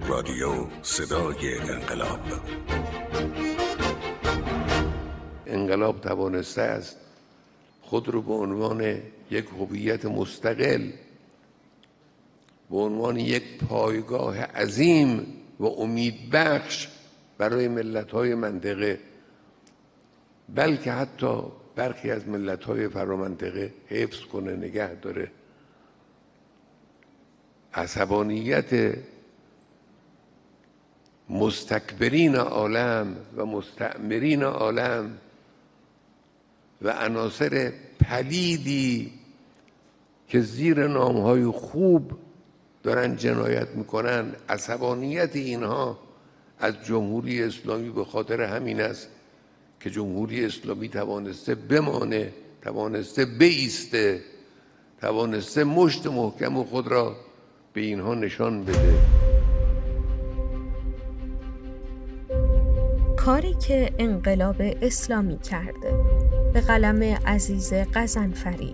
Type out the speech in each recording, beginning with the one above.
رادیو صدای انقلاب. انقلاب توانسته است خود رو به عنوان یک هویت مستقل، به عنوان یک پایگاه عظیم و امیدبخش برای ملت‌های منطقه، بلکه حتی برخی از ملت‌های فرامنطقه حفظ کنه، نگه داره. عصبانیت مستکبرین عالم و مستعمرین عالم و عناصر پلیدی که زیر نام‌های خوب دارن جنایت میکنن، عصبانیت اینها از جمهوری اسلامی به خاطر همین است که جمهوری اسلامی توانسته بمانه، توانسته بایسته، توانسته مشت محکم خود را به اینها نشان بده. کاری که انقلاب اسلامی کرده، به قلم عزیز غضنفری.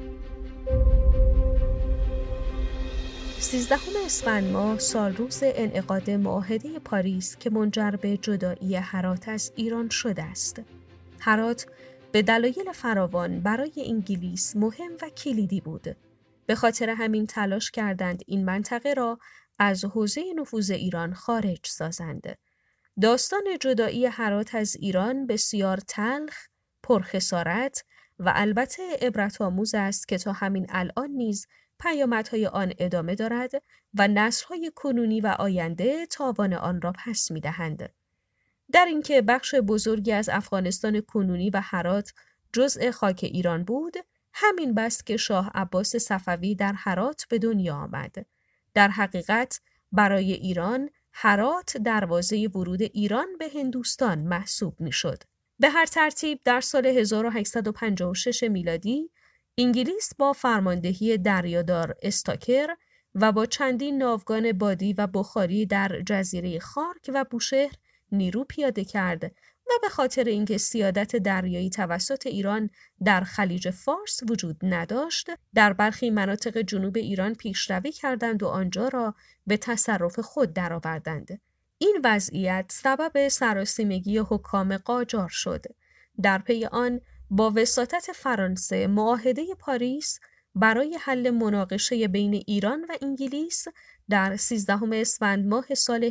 13 اسفند ماه سال روز انعقاد معاهده پاریس که منجر به جدایی هرات از ایران شده است. هرات به دلایل فراوان برای انگلیس مهم و کلیدی بود. به خاطر همین تلاش کردند این منطقه را از حوزه نفوذ ایران خارج سازند. داستان جدایی هرات از ایران بسیار تلخ، پرخسارت و البته عبرت‌آموز است که تا همین الان نیز پیامدهای آن ادامه دارد و نسل‌های کنونی و آینده تاوان آن را پس می‌دهند. در اینکه بخش بزرگی از افغانستان کنونی و هرات جزء خاک ایران بود، همین بس که شاه عباس صفوی در هرات به دنیا آمد. در حقیقت برای ایران هرات دروازه ورود ایران به هندوستان محسوب می‌شد. به هر ترتیب در سال 1856 میلادی انگلیس با فرماندهی دریادار استاکر و با چندین ناوگان بادی و بخاری در جزیره خارک و بوشهر نیرو پیاده کرد و به خاطر اینکه سیادت دریایی توسط ایران در خلیج فارس وجود نداشت، در برخی مناطق جنوب ایران پیشروی کردند و آنجا را به تصرف خود درآوردند. این وضعیت سبب سراسیمگی حکام قاجار شد. در پی آن با وساطت فرانسه معاهده پاریس برای حل مناقشه بین ایران و انگلیس در 13 اسفند ماه سال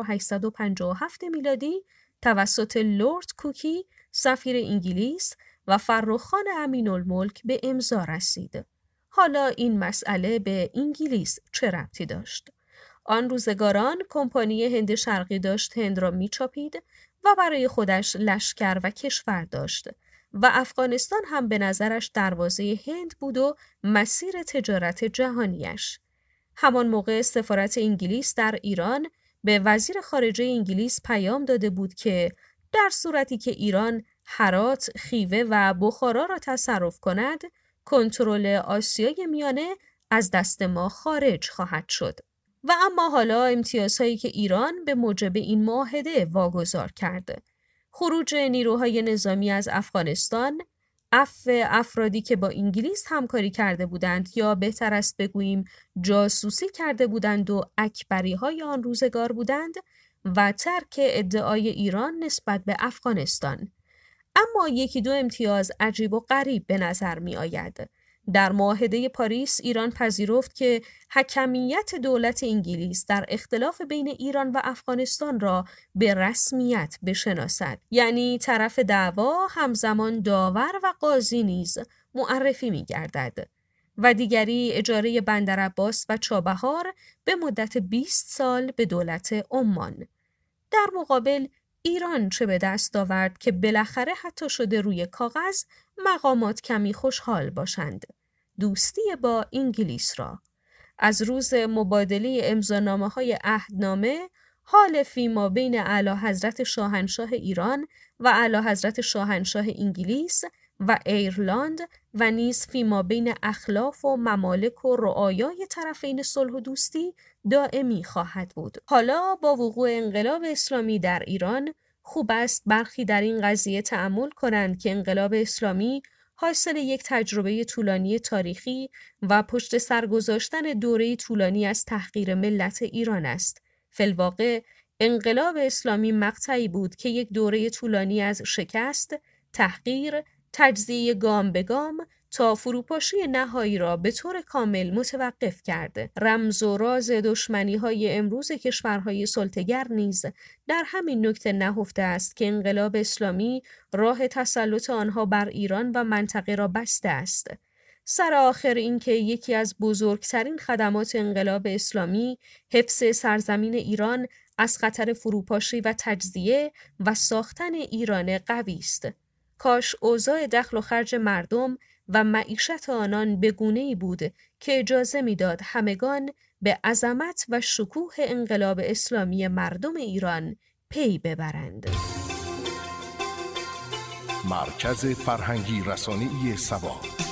1857 میلادی توسط لرد کوکی سفیر انگلیس و فرخ امین‌الملک به امضا رسید. حالا این مسئله به انگلیس چه ربطی داشت؟ آن روزگاران کمپانی هند شرقی داشت هند را میچاپید و برای خودش لشکر و کشور داشت و افغانستان هم به نظرش دروازه هند بود و مسیر تجارت جهانیش. همان موقع سفارت انگلیس در ایران به وزیر خارجه انگلیس پیام داده بود که در صورتی که ایران هرات، خیوه و بخارا را تصرف کند، کنترل آسیای میانه از دست ما خارج خواهد شد. و اما حالا امتیازهایی که ایران به موجب این معاهده واگذار کرده، خروج نیروهای نظامی از افغانستان، عفو افرادی که با انگلیس همکاری کرده بودند یا بهتر است بگوییم جاسوسی کرده بودند و اکبری‌های آن روزگار بودند و ترک ادعای ایران نسبت به افغانستان. اما یکی دو امتیاز عجیب و غریب به نظر می آید. در معاهده پاریس ایران پذیرفت که حکمیت دولت انگلیس در اختلاف بین ایران و افغانستان را به رسمیت بشناسد. یعنی طرف دعوا همزمان داور و قاضی نیز معرفی می گردد. و دیگری اجاره بندر عباس و چابهار به مدت 20 سال به دولت عمان. در مقابل ایران چه به دست آورد که بالاخره حتی شده روی کاغذ مقامات کمی خوشحال باشند؟ دوستی با انگلیس را. از روز مبادله امضانامه‌های عهدنامه، حال فیما بین اعلیحضرت شاهنشاه ایران و اعلیحضرت شاهنشاه انگلیس و ایرلند و نیز فیما بین اخلاف و ممالک و رعایای طرفین صلح و دوستی دائمی خواهد بود. حالا با وقوع انقلاب اسلامی در ایران، خوب است برخی در این قضیه تأمل کنند که انقلاب اسلامی حاصل یک تجربه طولانی تاریخی و پشت سر گذاشتن دوره طولانی از تحقیر ملت ایران است فی‌الواقع انقلاب اسلامی مقطعی بود که یک دوره طولانی از شکست، تحقیر، تجزیه گام به گام تا فروپاشی نهایی را به طور کامل متوقف کرد. رمز و راز دشمنی‌های امروز کشورهای سلطه‌گر نیز در همین نکته نهفته است که انقلاب اسلامی راه تسلط آنها بر ایران و منطقه را بسته است. سر آخر این که یکی از بزرگترین خدمات انقلاب اسلامی حفظ سرزمین ایران از خطر فروپاشی و تجزیه و ساختن ایران قوی است. کاش اوضاع دخل و خرج مردم و معیشت آنان به گونه‌ای بود که اجازه می‌داد همگان به عظمت و شکوه انقلاب اسلامی مردم ایران پی ببرند. مرکز فرهنگی رسانه‌ای سبا.